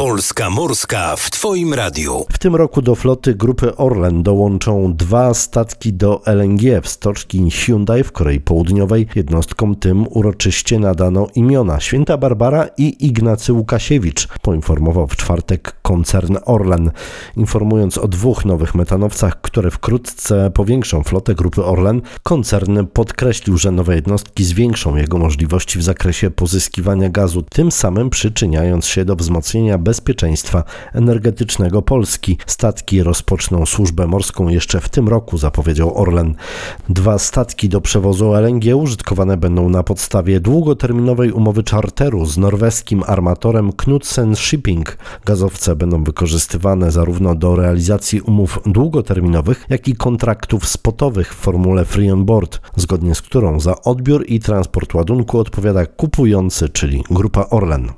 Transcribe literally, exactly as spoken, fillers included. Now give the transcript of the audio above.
Polska Morska w Twoim radiu. W tym roku do floty Grupy Orlen dołączą dwa statki do L N G w stoczni Hyundai w Korei Południowej. Jednostkom tym uroczyście nadano imiona Święta Barbara i Ignacy Łukasiewicz, poinformował w czwartek koncern Orlen. Informując o dwóch nowych metanowcach, które wkrótce powiększą flotę Grupy Orlen, koncern podkreślił, że nowe jednostki zwiększą jego możliwości w zakresie pozyskiwania gazu, tym samym przyczyniając się do wzmocnienia bezpieczeństwa energetycznego Polski. Statki rozpoczną służbę morską jeszcze w tym roku, zapowiedział Orlen. Dwa statki do przewozu L N G użytkowane będą na podstawie długoterminowej umowy czarteru z norweskim armatorem Knutsen Shipping. Gazowce będą wykorzystywane zarówno do realizacji umów długoterminowych, jak i kontraktów spotowych w formule free on board, zgodnie z którą za odbiór i transport ładunku odpowiada kupujący, czyli Grupa Orlen.